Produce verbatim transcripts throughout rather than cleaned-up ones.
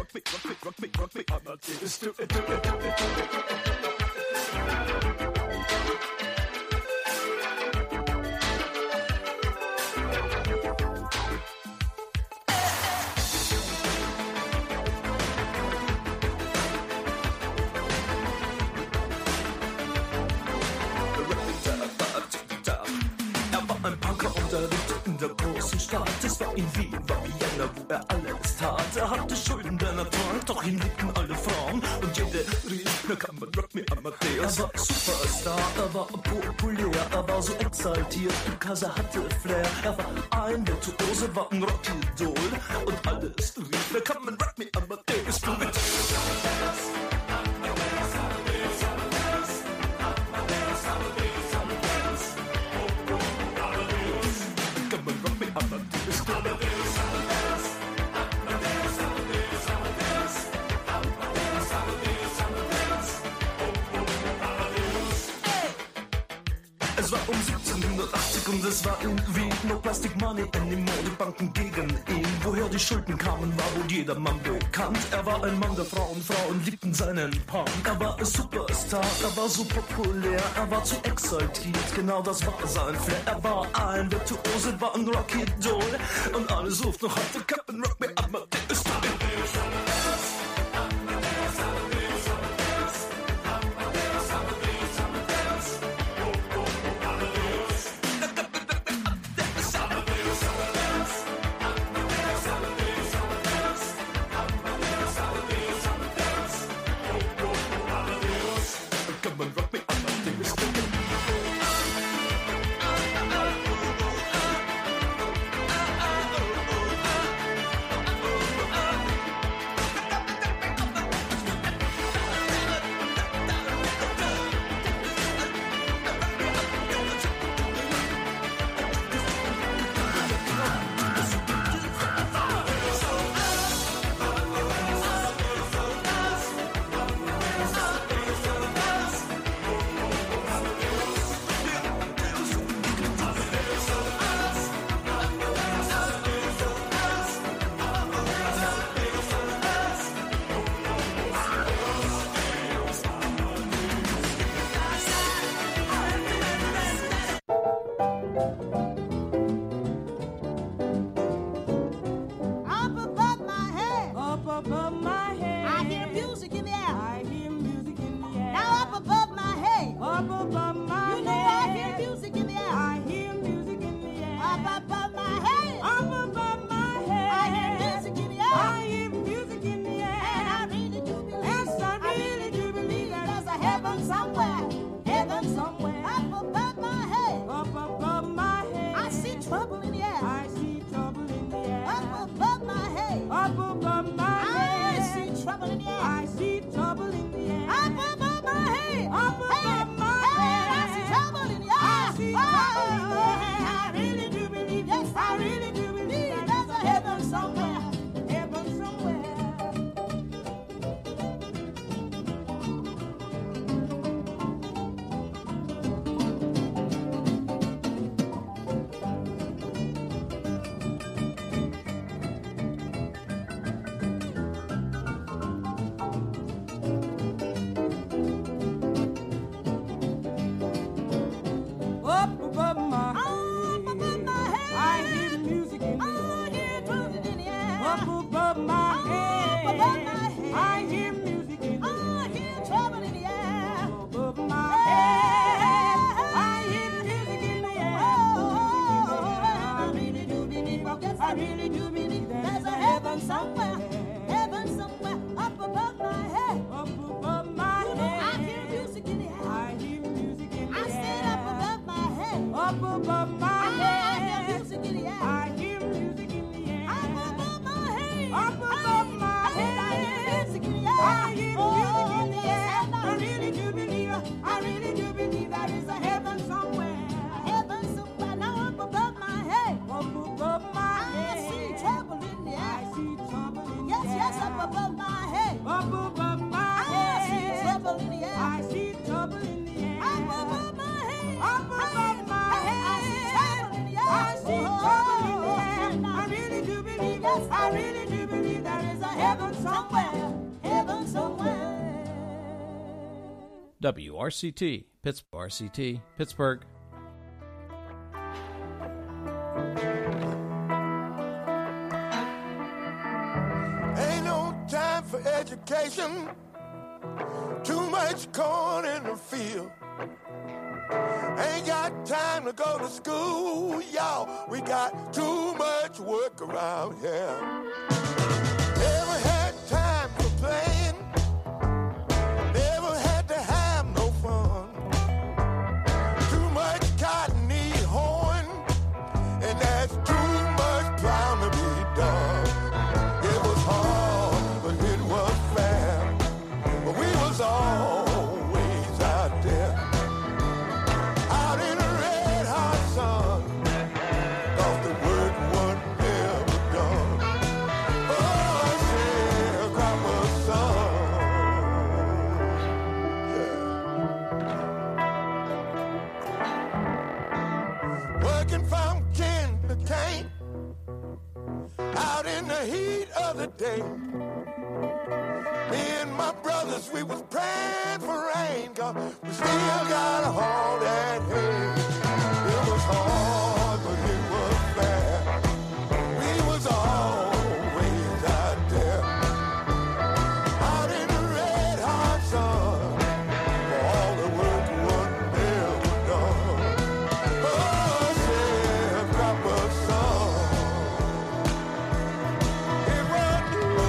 rock me, rock me, rock me, rock me, I'm a tears to it, to it, to it, to it. Der großen Stadt, es war in Wien, war Vienna, wo er alles tat. Er hatte Schulden, denn er trank, doch ihn liebten alle Frauen. Und jede rief, na kann man rock me Amadeus. Er war Superstar, er war populär, er war so exaltiert, because er hatte Flair. Er war ein Virtuose, war ein Rockidol. Und alles rief, na kann man rock me Amadeus. Du mit Es war um siebzehnhundertachtzig und es war in Wien. No plastic money anymore, die Banken gegen ihn. Woher die Schulden kamen, war wohl jedermann bekannt. Er war ein Mann der Frauen, Frauen liebten seinen Punk. Er war ein Superstar, er war so populär, er war zu exaltiert, genau das war sein Flair. Er war ein Virtuose, war ein Rockidol. Und alle suchten noch heute Captain Rock Me Amadeus. I really do believe there is a heaven somewhere. W R C T, Pittsburgh, R C T, Pittsburgh. Ain't no time for education. Too much corn in the field. Ain't got time to go to school, y'all. We got too much work around here. Never had time for playing. Never had to have no fun. Too much cotton need horn, and that's too much plowing to be done. It was hard, but it was fair. But we was always out there, out in the red hot sun, 'cause the work was never done. Oh, sharecropper's son. Yeah. Working from can to can, out in the heat of the day. Me and my brothers, we was praying for rain, 'cause we still got a haul that hay. It was hard, but it was fair. We was always out there, out in the red hot sun, for all the work was never done. Oh, sharecropper's son. It was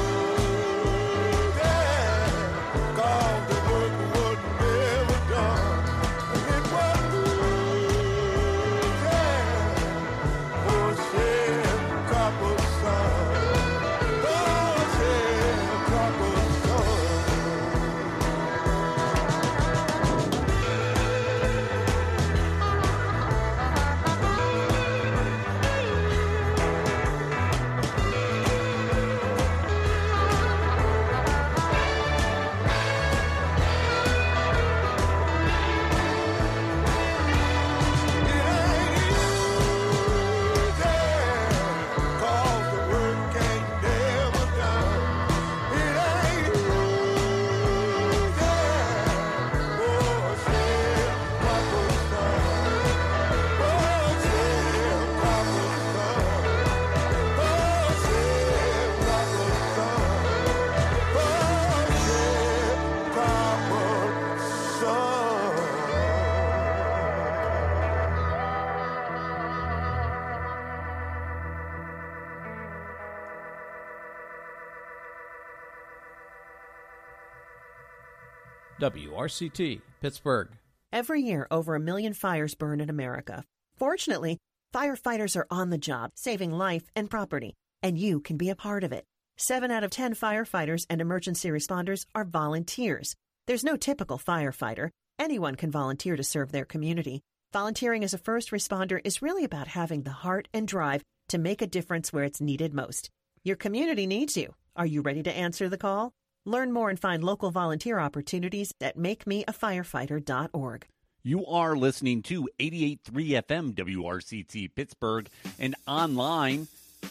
W R C T, Pittsburgh. Every year, over a million fires burn in America. Fortunately, firefighters are on the job, saving life and property, and you can be a part of it. Seven out of ten firefighters and emergency responders are volunteers. There's no typical firefighter. Anyone can volunteer to serve their community. Volunteering as a first responder is really about having the heart and drive to make a difference where it's needed most. Your community needs you. Are you ready to answer the call? Learn more and find local volunteer opportunities at make me a firefighter dot org. You are listening to eighty-eight point three F M W R C T Pittsburgh and online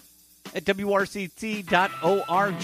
at W R C T dot org.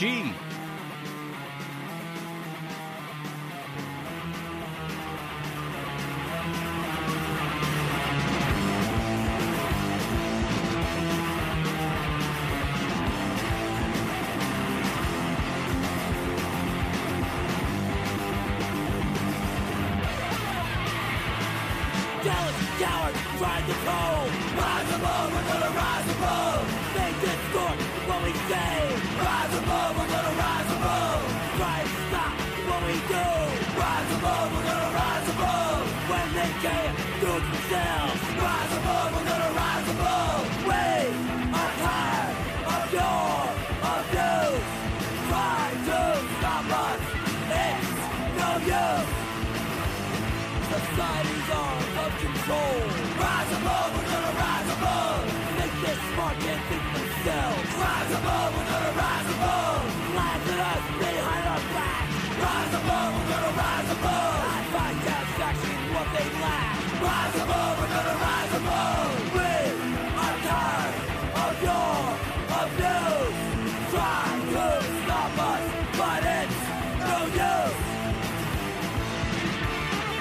Ride the pole, rise above, we're gonna rise above. Make this score what we say. Rise above, we're gonna rise above. Try to stop what we do. Rise above, we're gonna rise above. When they can't do it themselves. Rise above, we're gonna rise above. We are tired of your abuse. Try to stop us, it's no use. Societies are out of control. Rise above, we're gonna rise above. Make this smart and think themselves. Rise above, we're gonna rise above. Laugh at us behind our back. Rise above, we're gonna rise above. I find satisfaction in what they lack. Rise above, we're gonna rise above. We are tired of your abuse. Try to stop us, but it's no use.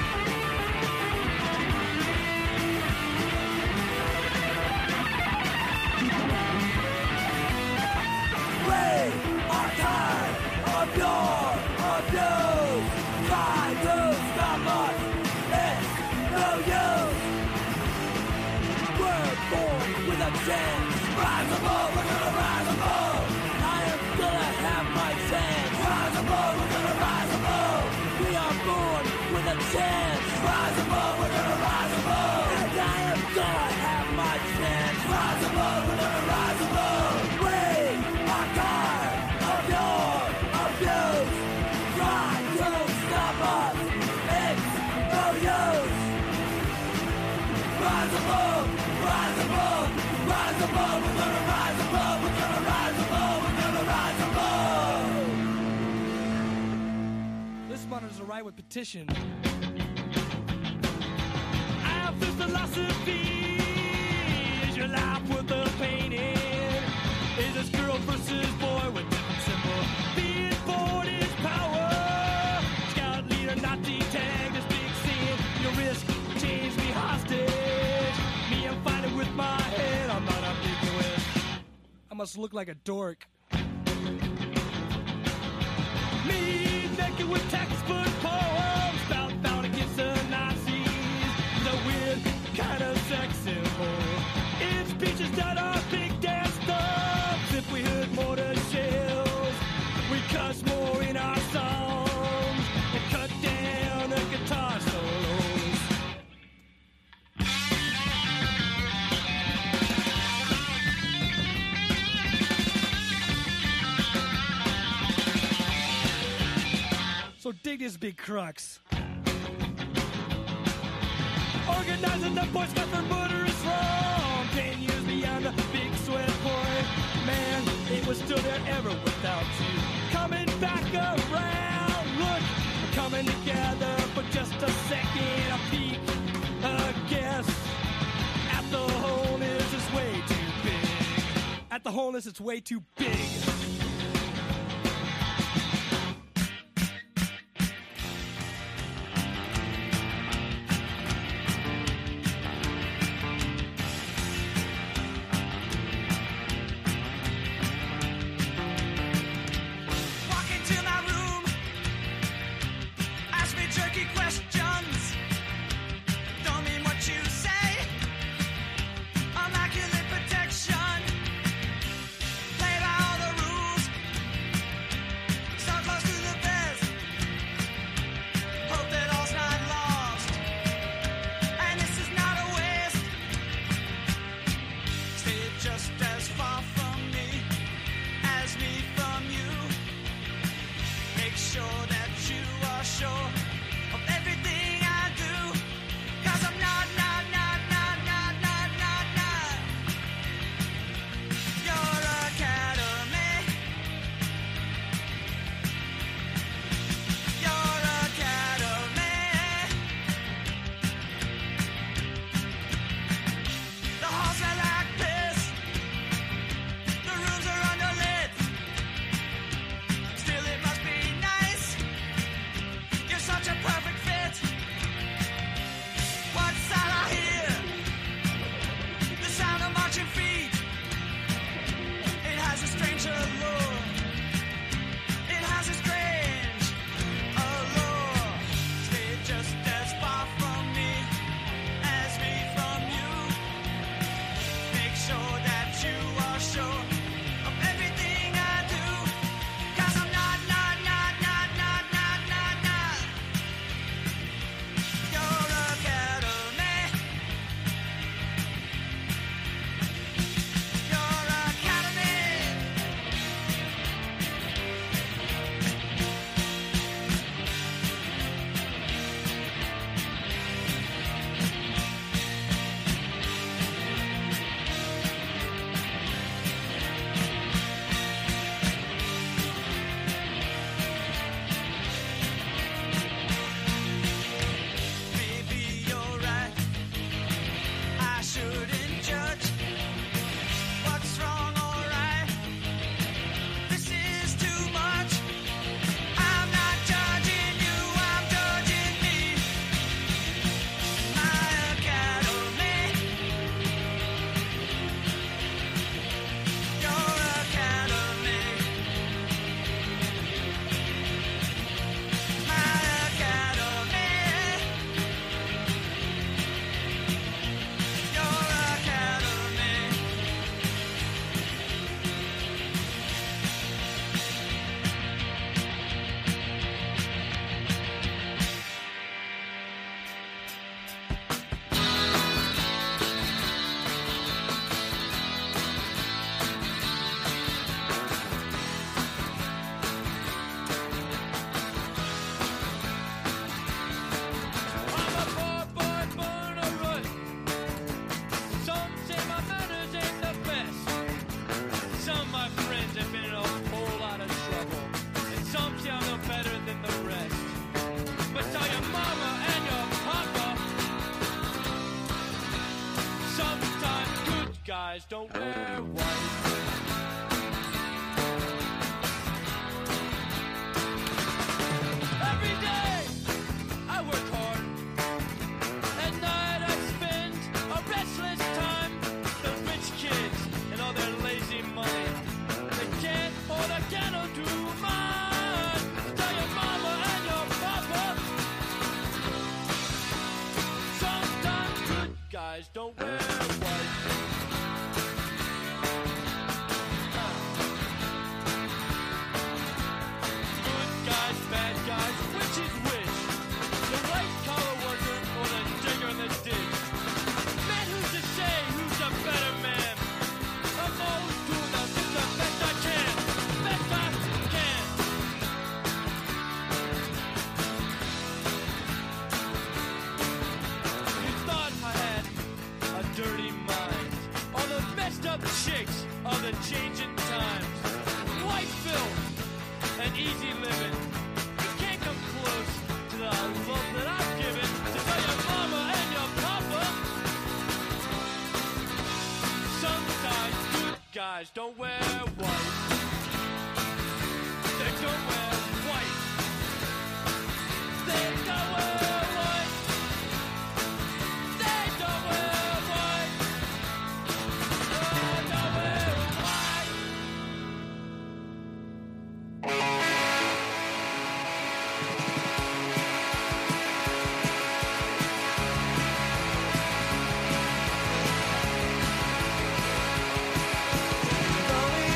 Rise above, we're gonna rise above. And I am gonna have my chance. Rise above, we're gonna rise above. We are tired of your abuse. Try to stop us. It's no use. Rise above, rise above, rise above. We're gonna rise above. We're gonna rise above. We're gonna rise above. This monitor's a right with petition. Our philosophy is your life with a painting. Is this girl versus boy with different symbol? Being born is power. Scout leader, Nazi tag, this big sin. Your risk, change me hostage. Me, I'm fighting with my head. I'm not ambiguous. I must look like a dork. Me, naked with textbook poems. Bout, bout against the Nazis. The weird kind of sex symbol. It's speeches that are big dance thugs. If we heard mortar shells, we cuss more in our songs and cut down the guitar solos. So dig this big crux. Organizing the Boy Scout for murder is wrong. Ten years beyond the big sweat point. Man, it was still there ever without you. Coming back around. Look, we're coming together for just a second. A peek, a guess. At the wholeness, it's way too big. At the wholeness, it's way too big. Walk into my room, ask me jerky questions. Don't mean what you say. Immaculate protection. Play by all the rules. guys don't wear white. Every day I work hard. At night I spend a restless time. Those rich kids and all their lazy money, they can't hold a candle to mine. Tell your mama and your papa, sometimes good guys don't wear white. Good guys, bad guys, which is which? The white collar worker or the digger in the ditch? Man, who's to say who's a better man? I'm always doing the, the best I can, best I can. You thought I had a dirty mind. All the messed up chicks of the changing times. White filth and easy living. You can't come close to the love that I've given to tell your mama and your papa. Sometimes good guys don't wear white. They don't wear white. They don't wear white. They don't wear white. They don't wear white. Lonely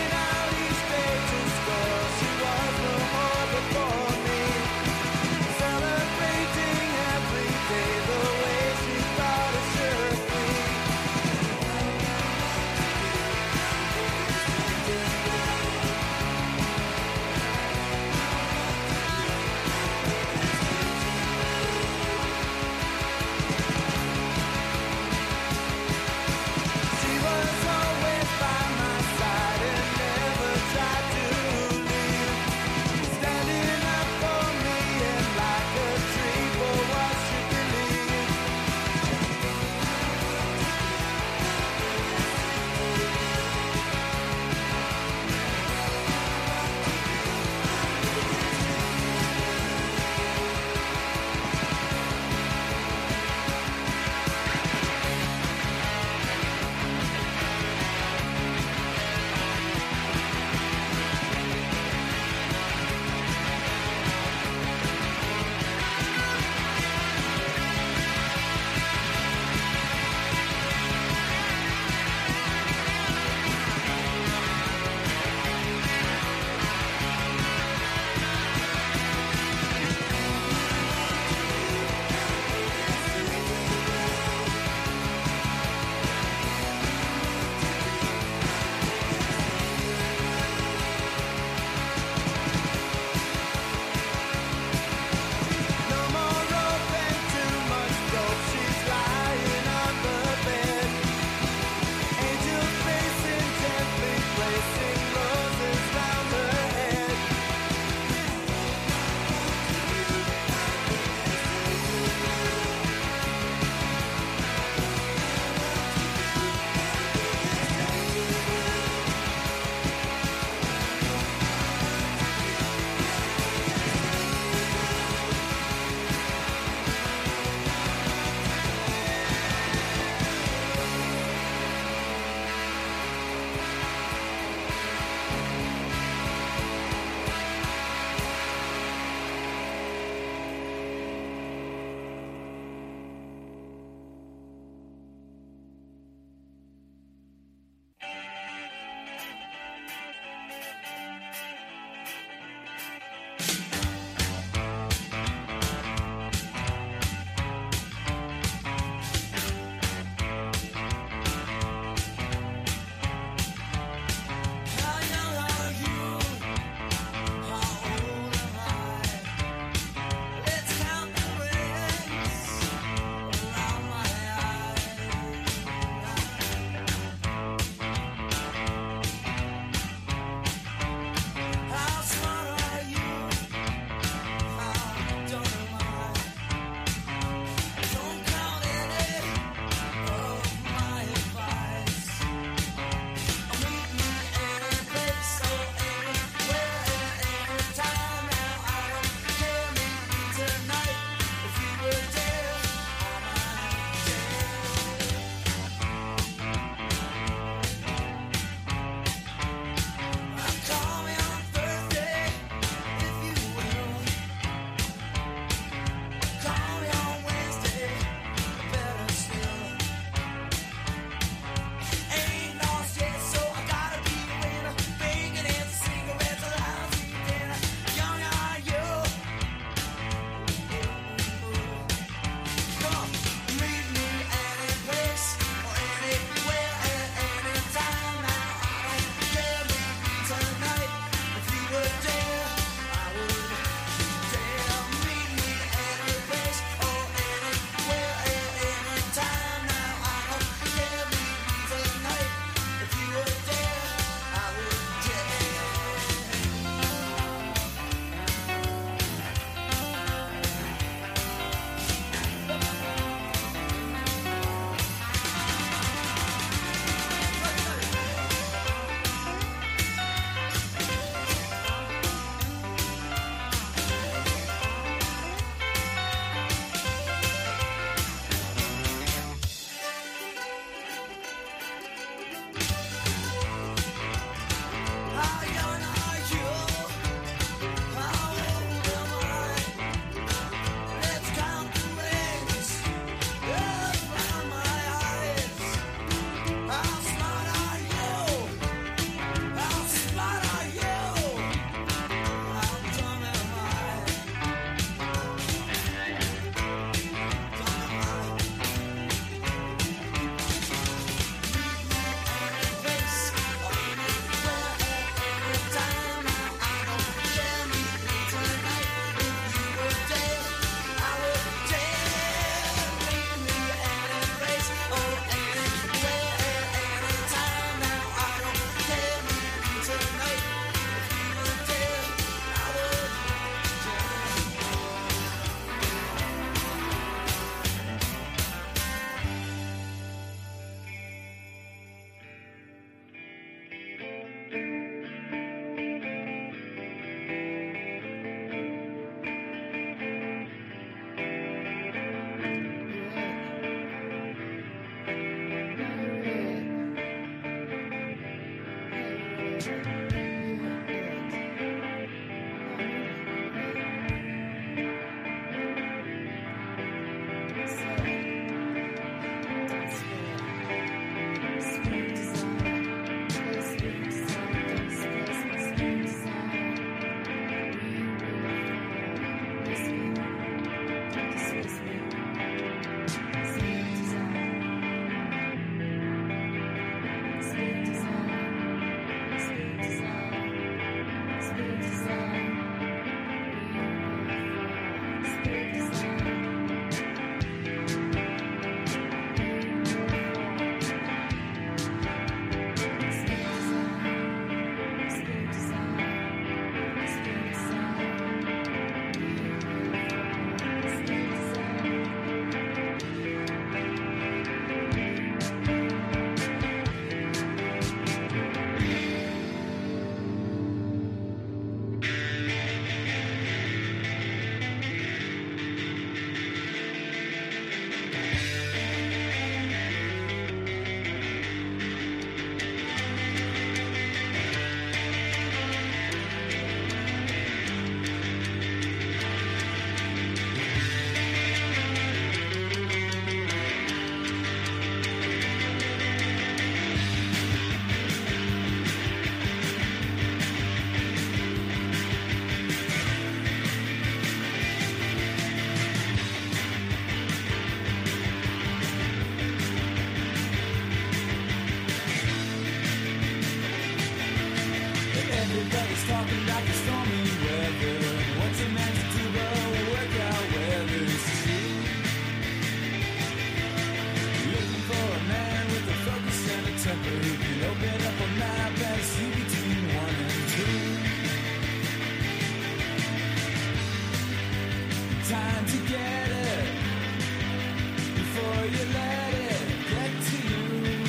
before you let it get to you.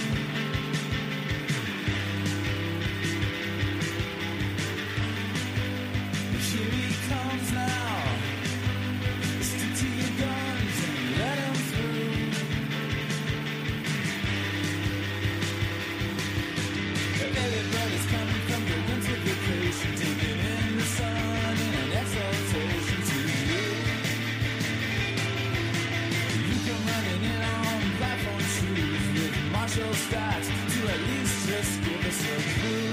Here he comes now. Stick to your guns and let him through. Everybody's coming from the winter vacation, taking in the sun in an exaltation to you. You come running in on platform shoes with Marshall stacks to at least just give us a clue.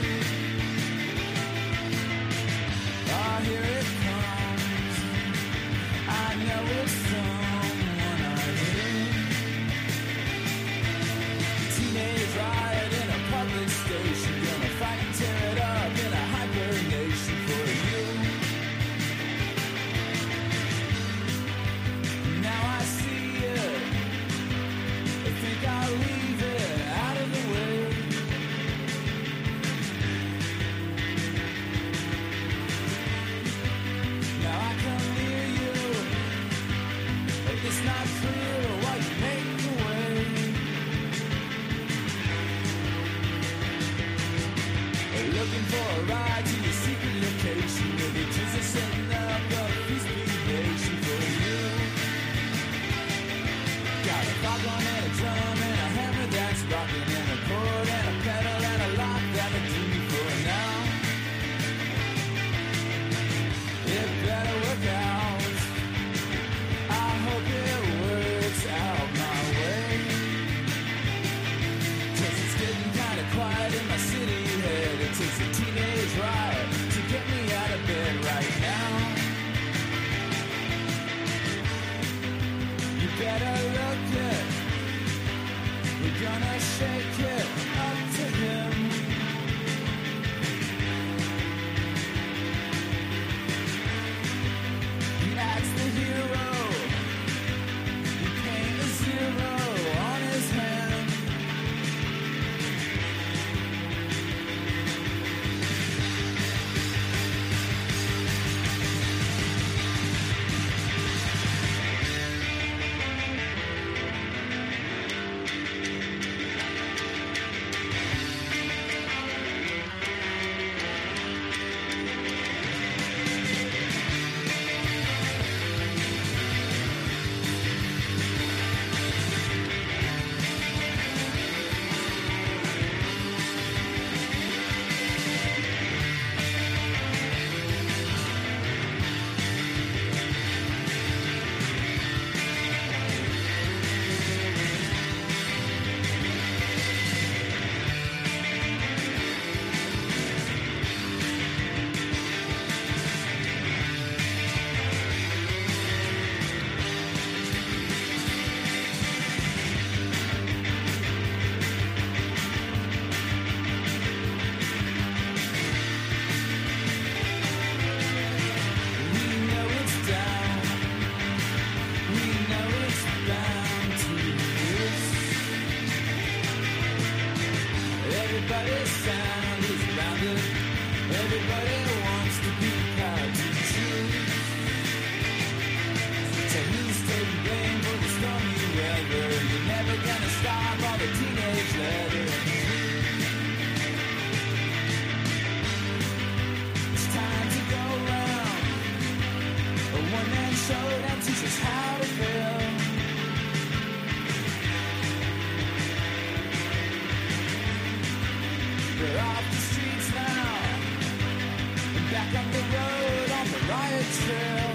Ah, here it comes. I know it's someone I hear. Teenage riot in a public station, gonna fight and tear it up in a hyper nation for you. Now I see it. I think I'll leave it out of the way. Now I come near you. It's not clear why you make the way. Looking for a ride to your secret location, where the kids are setting up a feast nation for you. Got a foghorn and a drum and a hammer that's rocking, and a chord and a pedal and a lock that will do me for now. It better work out. I hope it works out my way. 'Cause it's getting kinda quiet in my city head. It takes a teenage riot to get me out of bed right now. You better look it. We're gonna shake it up to him. He acts the hero. He paint a zero on his hand. Everybody's sound is rounded. Everybody wants to be proud to choose. So who's taking blame for the stormy weather? You're never gonna stop all the teenage leather. It's time to go round. A one-man showdown teaches us how to feel. We're off the streets now, and back on the road on the riot trail.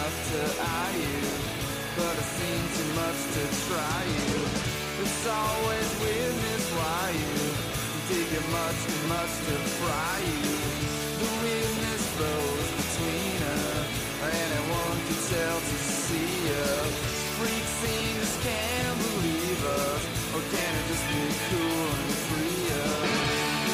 enough to eye you, but I've seen too much to try you. It's always weirdness why you dig it much too much to fry you. The weirdness flows between us, anyone can tell to see us. Freak scenes can't believe us, or can it just be cool and free us?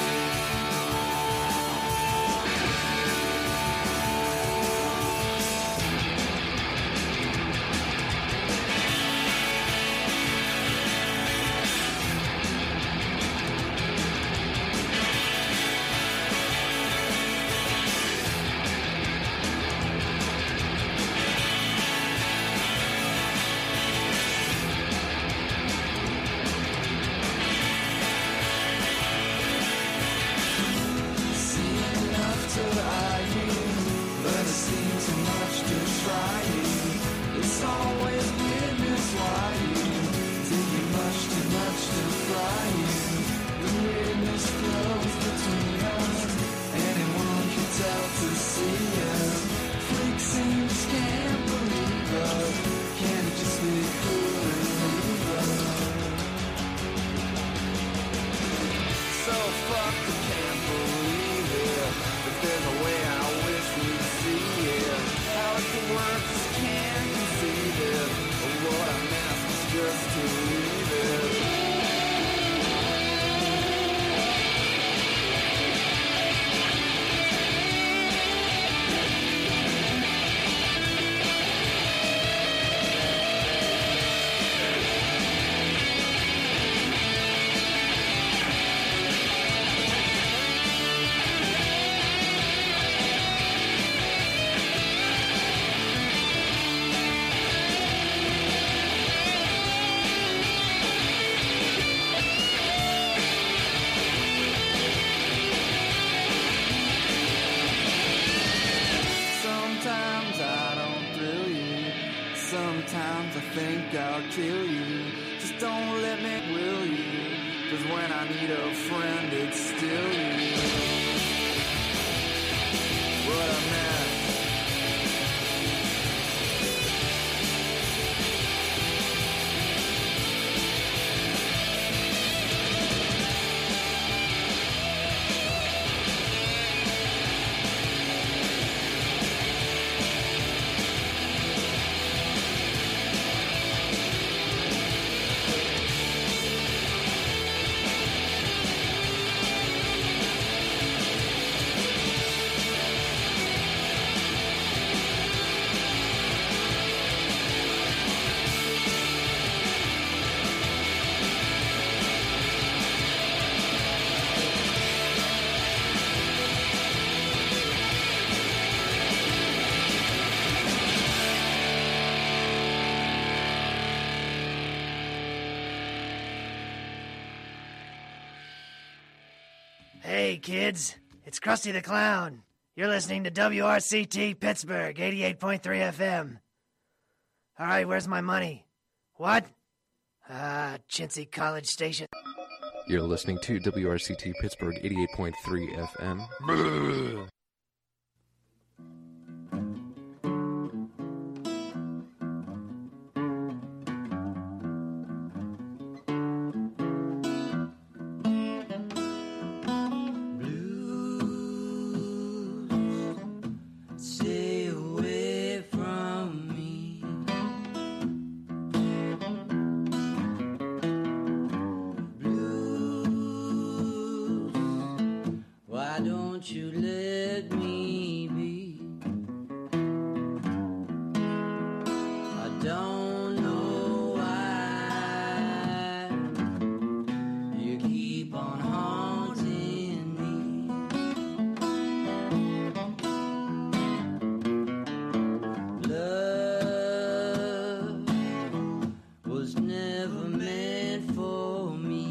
Sometimes I think I'll kill you. Just don't let me will you. Cause when I need a friend, it's still you. What a mess. Hey, kids, it's Krusty the Clown. You're listening to W R C T Pittsburgh, eighty-eight point three F M. All right, where's my money? What? Ah, chintzy college station. You're listening to W R C T Pittsburgh, eighty-eight point three F M.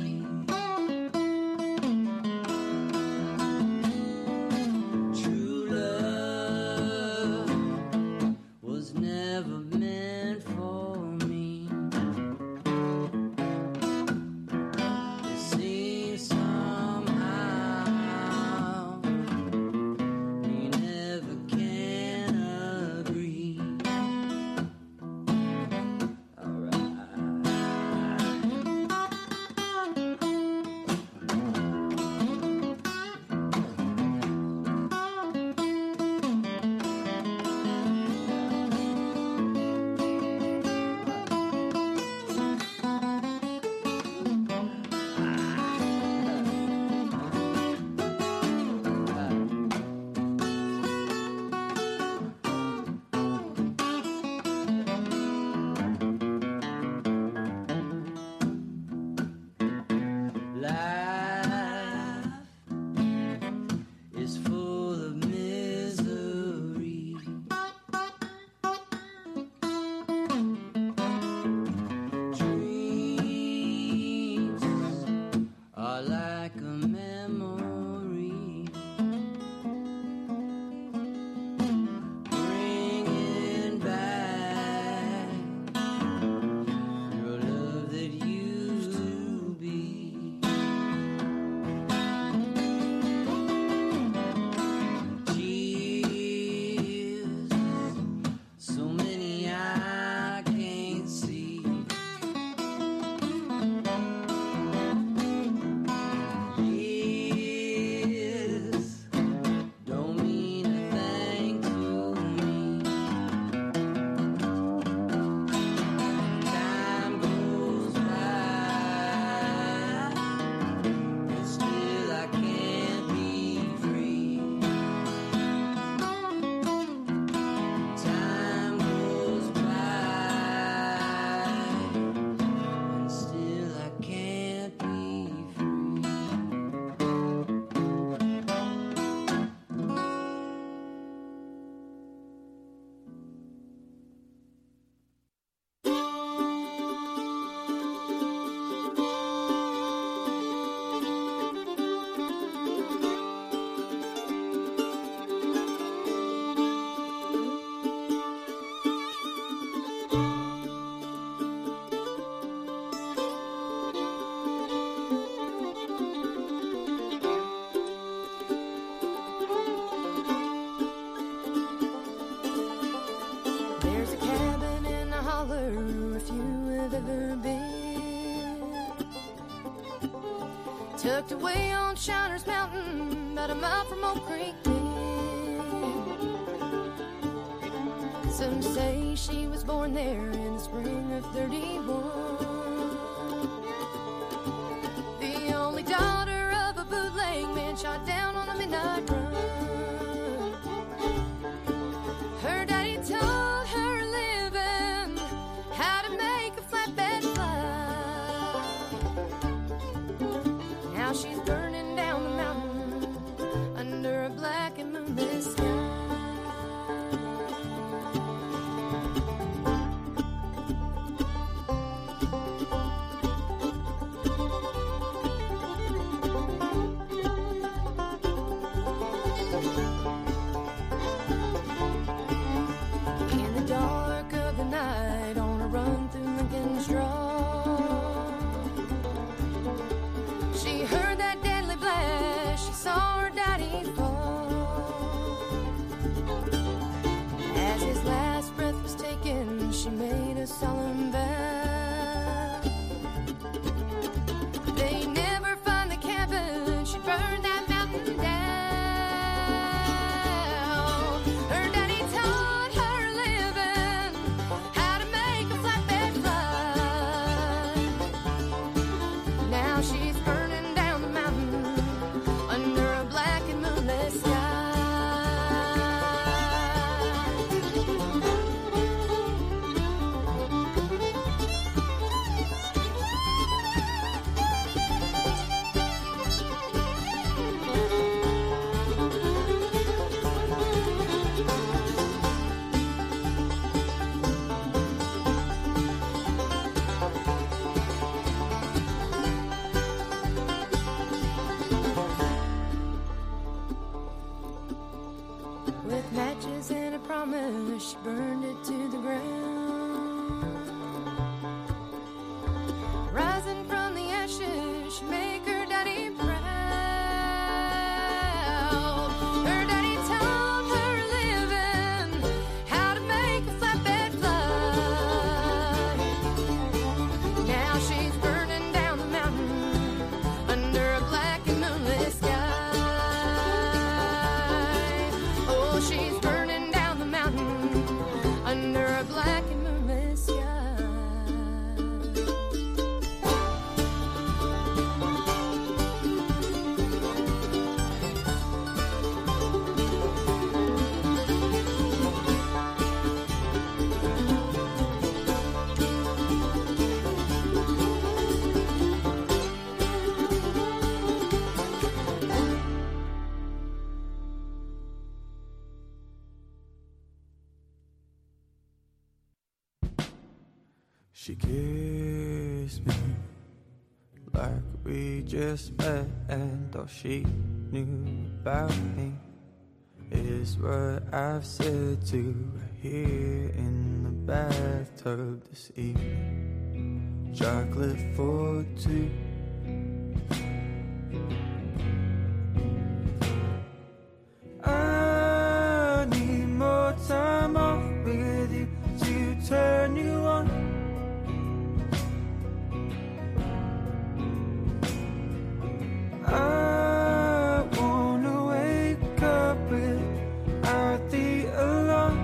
True like a memory, bringing back your love that used to be. Tears, so many I can't see. Years don't mean a thing to me. Time goes by, but still I can't be free. Time goes by, and still I can't be free. There's a cabin in the holler if you have ever been. Tucked away on Shiners Mountain, about a mile from Oak Creek Bend. Some say she was born there in the spring of thirty-one. The only daughter of a bootleg man shot down on a midnight run. Her daddy taught her a living, how to make a flatbed fly. Now she's burning down the mountain under a black and moonless sky. In the dark of the night, on a run through Lincoln's Draw, she heard that deadly blast. She saw her daddy fall. As his last breath was taken, she made a solemn vow. They never find the cabin. She burned that mountain down. Her daddy taught her a living, how to make a flatbed fly. Now she's burning down the mountain under a black and moonless sky. With matches and a promise, she burned it to the ground. Rising from the ashes, she make her daddy proud. Her daddy taught her a living, how to make a flatbed fly. Now she's burning down the mountain under a black and moonless sky. Oh, she's burning down the mountain under a black and moonless sky. She kissed me like a we just met, and all she knew about me is what I've said to her here in the bathtub this evening. Chocolate for two. I need more time off with you to turn you on. I wanna wake up without the alarm.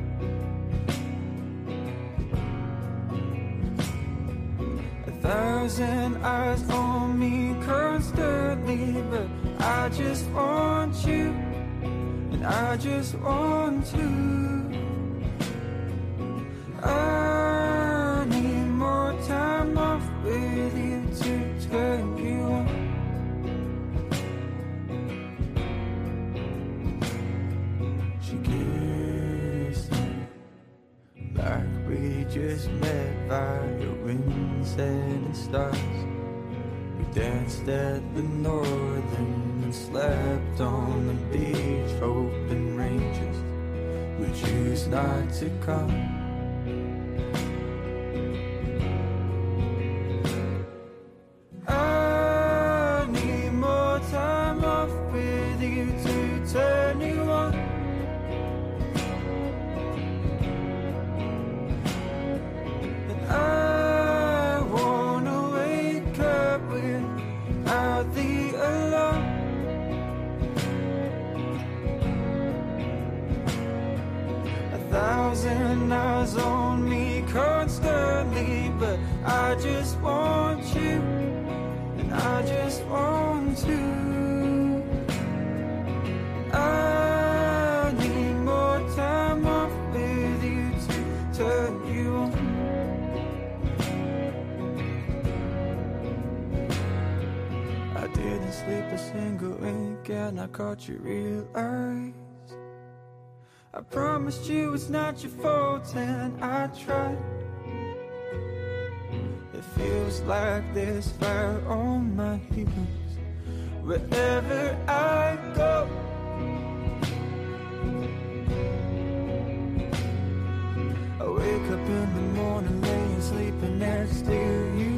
A thousand eyes on me constantly, but I just want you, and I just want to. I need more time off with you to turn you on. She kissed me like we just met, violins and stars. We danced at the Northern and slept on the beach, open ranges. We choose not to come. I need more time off with you to turn you on. And I wanna wake up without the alarm. A thousand eyes on me constantly, but I just want you, and I just want to. I need more time off with you to turn you on. I didn't sleep a single wink, and I caught you real eyes. I promised you it's not your fault, and I tried. It feels like there's fire on my heels wherever I go. I wake up in the morning laying sleeping next to you.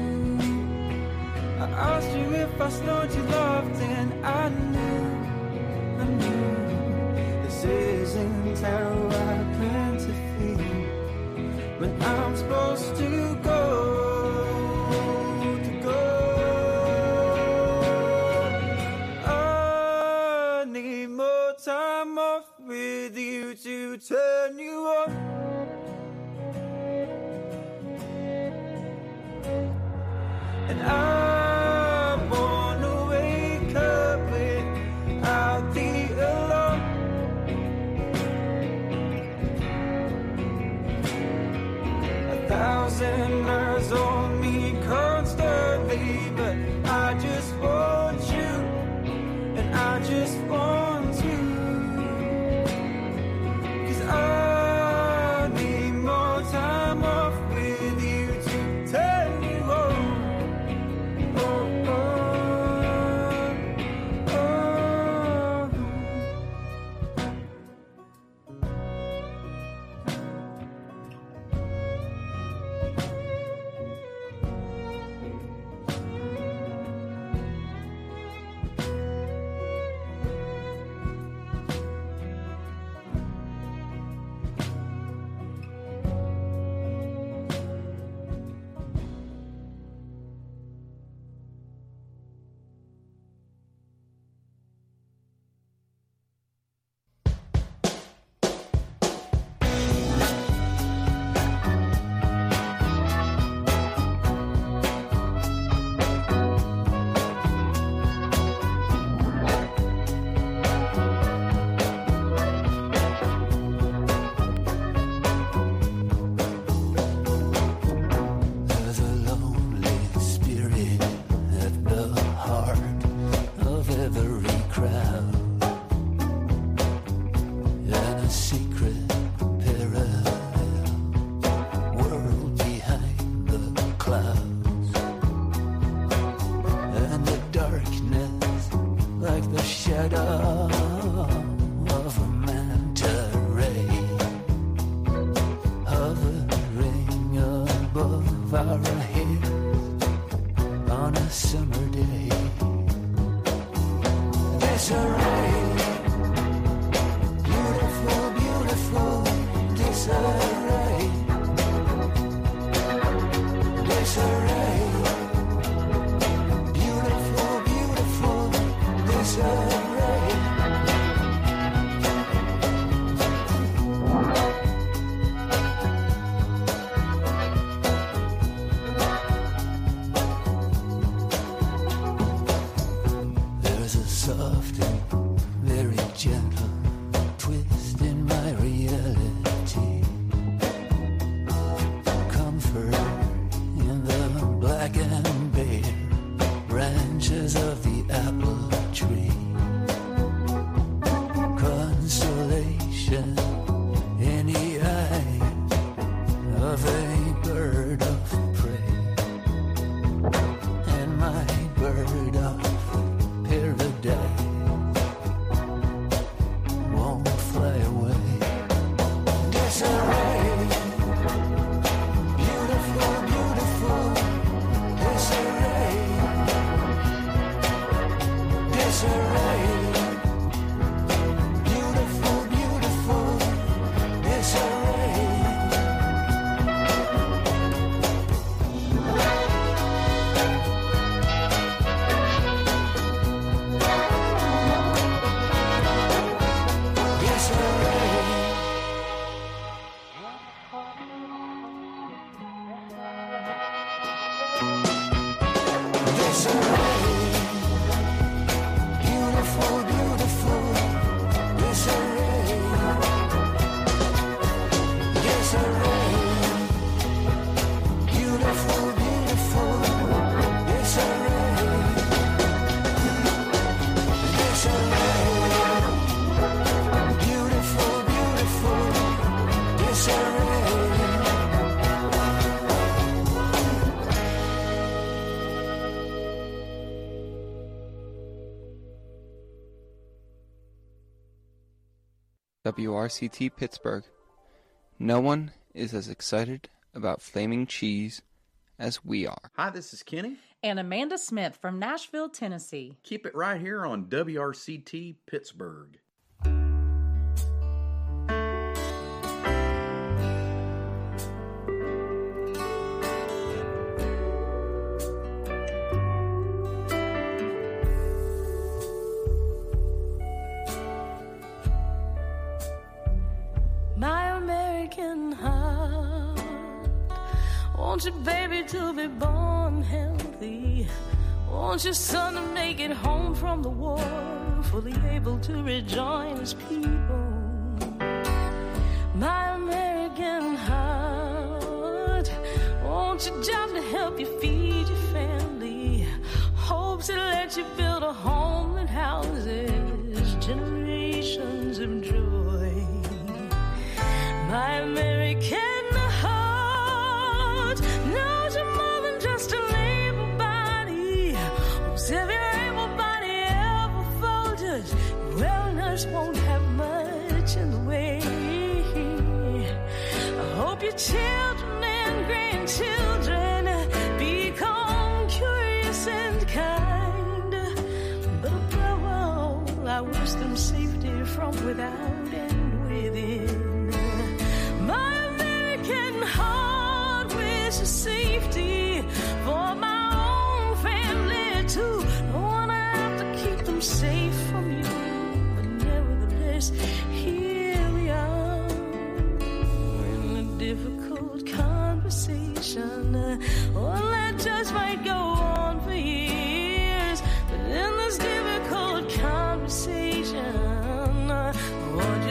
I asked you if I snowed you loved, and I knew, I knew this isn't how I plan to feel when I'm supposed to go. Time off with you to turn you on. And I wanna wake up without the alarm. A thousand eyes on me constantly, but I just want you, and I just want to. I need more time off with you to turn you on. Oh, oh, oh. shadow of a manta ray hovering above our heads on a summer day. Disarray, beautiful, beautiful disarray, disarray, beautiful, beautiful disarray. There's a soft and very gentle twist in my reality. Comfort in the black and bare branches of the apple tree. Consolation in the eye of a bird of prey, and my bird of paradise won't fly away. Disarray, beautiful, beautiful disarray, disarray, beautiful, beautiful disarray. Beautiful, beautiful disarray, disarray, beautiful, beautiful disarray, disarray, beautiful, beautiful disarray. W R C T Pittsburgh. No one is as excited about flaming cheese as we are. Hi, this is Kenny. And Amanda Smith from Nashville, Tennessee. Keep it right here on W R C T Pittsburgh. My American heart wants your baby to be born healthy. Wants your son to make it home from the war, fully able to rejoin his people. My American heart wants your job to help you feed your family. Hopes to let you build a home that houses generations of joy. My American heart knows you're more than just a labor body. Whose every able body ever folds, your wellness won't have much in the way. I hope your children and grandchildren become curious and kind. But above all, I wish them safety from without and within. My American heart wishes safety for my own family too. Don't wanna have to keep them safe from you, but nevertheless, here we are in a difficult conversation, one that just might go on for years. But in this difficult conversation, what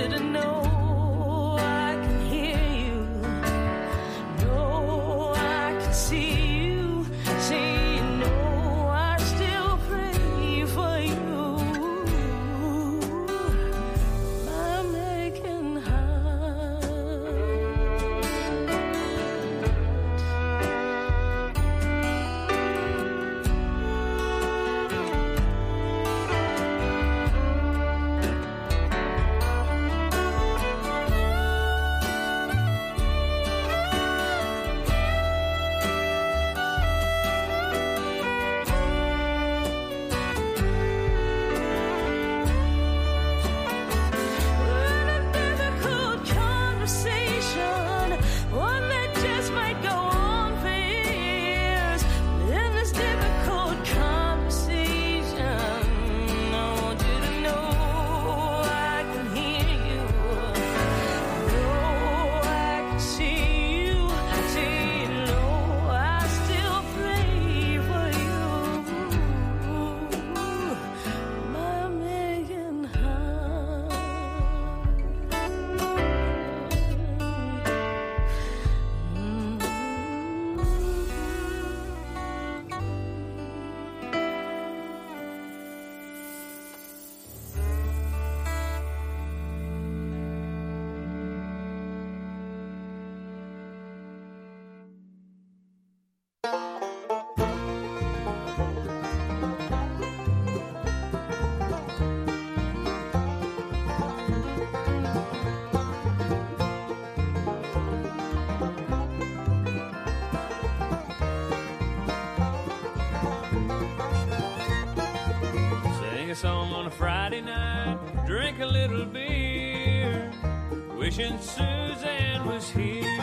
a song on a Friday night, drink a little beer, wishing Suzanne was here.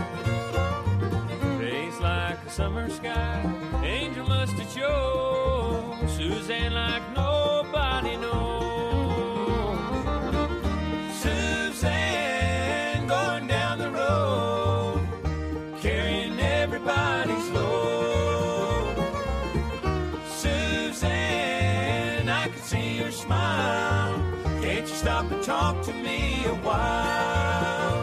Face like a summer sky, angel must have chose Suzanne like nobody knows. Suzanne going down the road, carrying everybody's load. Suzanne, I can see your smile. Can't you stop and talk to me a while?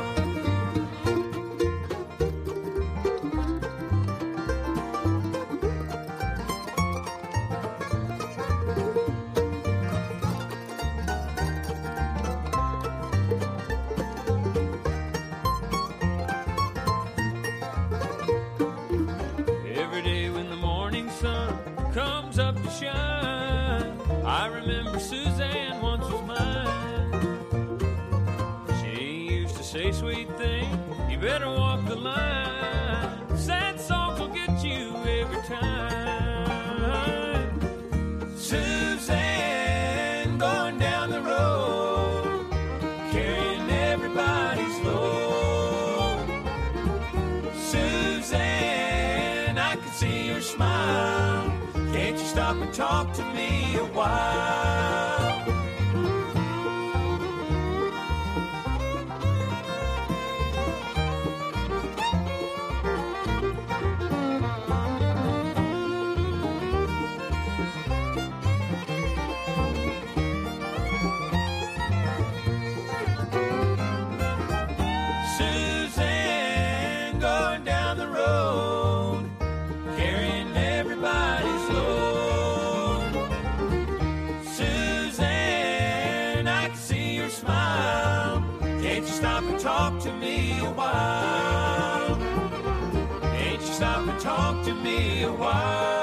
Every day when the morning sun comes up to shine, I remember Suzanne once was mine. She used to say sweet thing, you better walk the line. Sad songs will get you every time. Suzanne going down the road, carrying everybody's load. Suzanne, I can see your smile. Can't you stop and talk to me a while? Suzanne going down the road, carrying everybody's load. Suzanne, I can see your smile. Can't you stop and talk to me a while? Can't you stop and talk to me a while?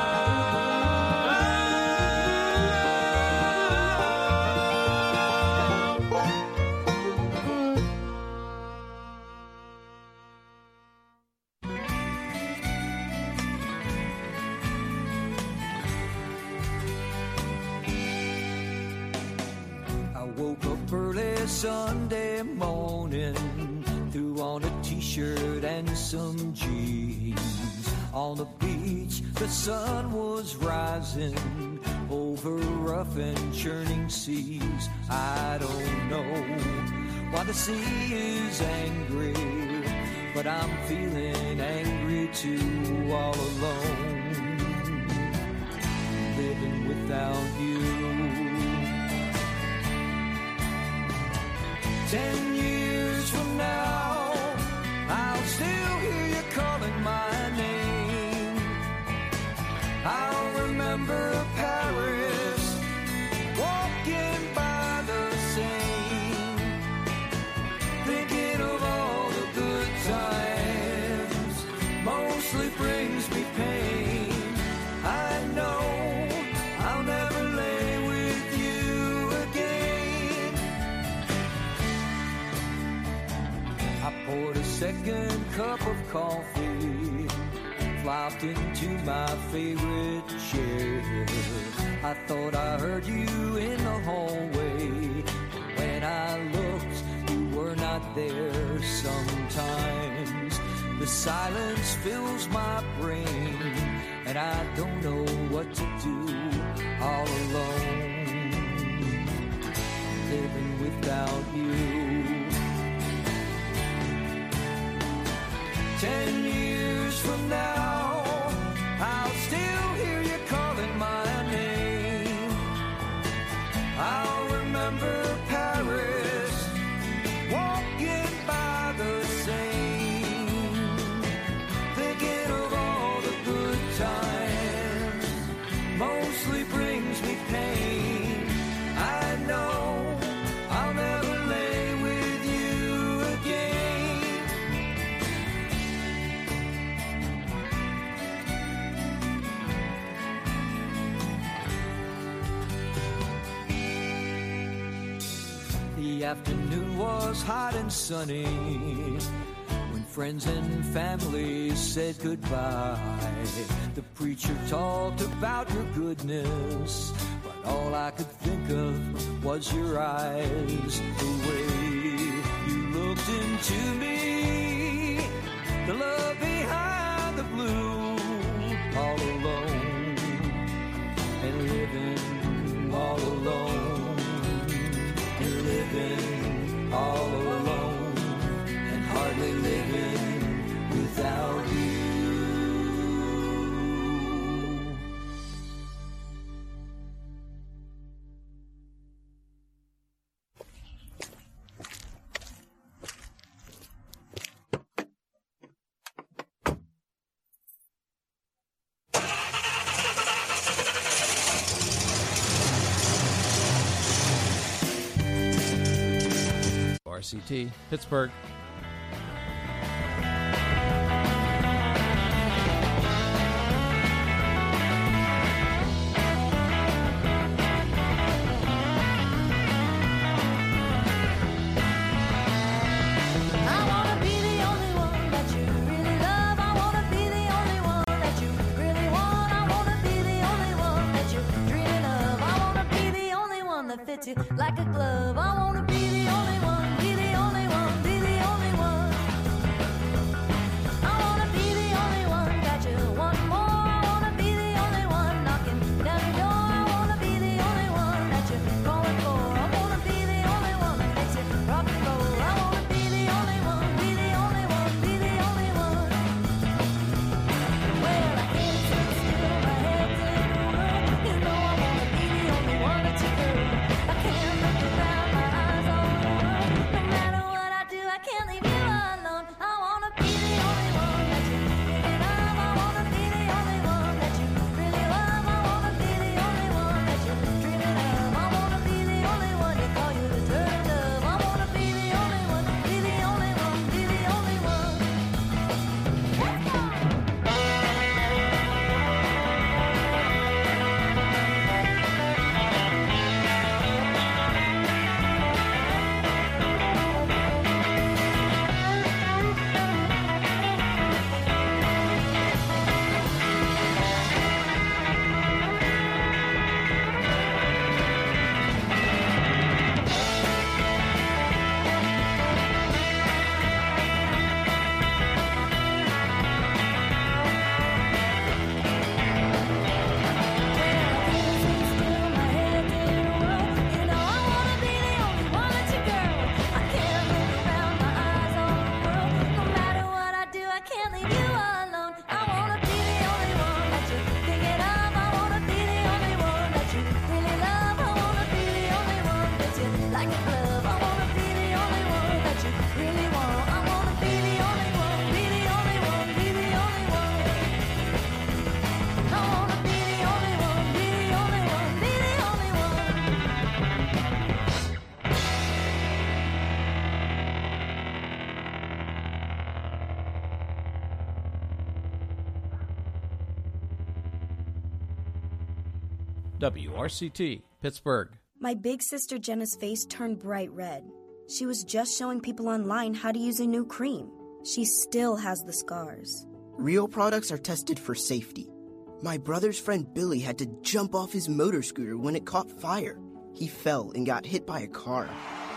I woke up early Sunday morning, threw on a t-shirt and some jeans. On the beach, the sun was rising over rough and churning seas. I don't know why the sea is angry, but I'm feeling angry too, all alone, living without you. Ten years from now, I'll still hear you calling my name. I'll remember Paris, walking by the Seine, thinking of all the good times, mostly brings me pain. I know I'll never lay with you again. I poured a second cup of coffee, flopped into my favorite chair. I thought I heard you in the hallway, but when I looked, you were not there. Sometimes the silence fills my brain, and I don't know what to do, all alone, living without you. Ten years from now, I'll still hear you calling my name. I'll remember Paris, walking by the Seine, thinking of all the good times, mostly brings me pain. I know I'll never lay with you again. The afternoon was hot and sunny when friends and family said goodbye. The preacher talked about your goodness, but all I could was your eyes, the way you looked into me, the love behind the blue, all alone, and living all alone, and living all alone, and hardly living without you. R C T, Pittsburgh. Like a glove, I wanna be the only one, be the only one, be the only one. I wanna be the only one, got you one more. I wanna be the only one knocking down your door. I wanna be the only one that you're calling for. I wanna be the only one that makes you rock and roll. I wanna be the only one, be the only one, be the only one. Well, I can't sit still, my head's in the world. You know I wanna be the only one that you girl. I can't look around, my eyes on the world. No matter what I do, I can't leave you alone. I wanna be the only one that you really love. I wanna be the only one that you really love. I wanna be the only one that you're dreaming of. I wanna be the only one to call you the turn of. I wanna be the only one, be the only one, be the only one. Let's go! W R C T, Pittsburgh. My big sister Jenna's face turned bright red. She was just showing people online how to use a new cream. She still has the scars. Real products are tested for safety. My brother's friend Billy had to jump off his motor scooter when it caught fire. He fell and got hit by a car.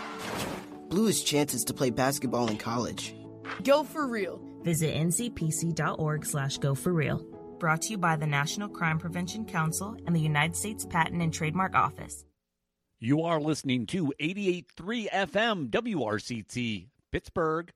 Blew his chances to play basketball in college. Go for real. Visit N C P C dot org slash go for real. Brought to you by the National Crime Prevention Council and the United States Patent and Trademark Office. You are listening to eighty-eight point three F M W R C T, Pittsburgh.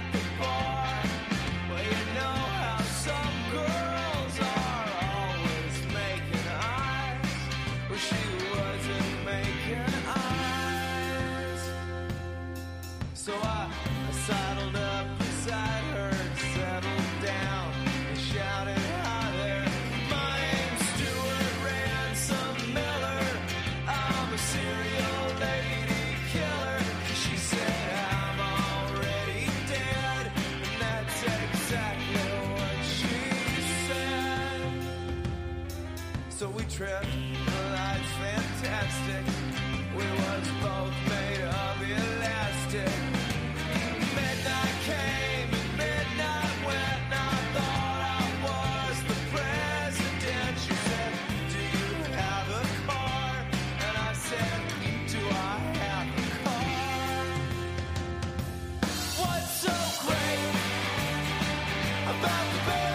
Well, you know how some girls are always trip. The life's fantastic. We was both made of elastic. Midnight came and midnight went. And I thought I was the president. She said, do you have a car? And I said, do I have a car? What's so great about the bed?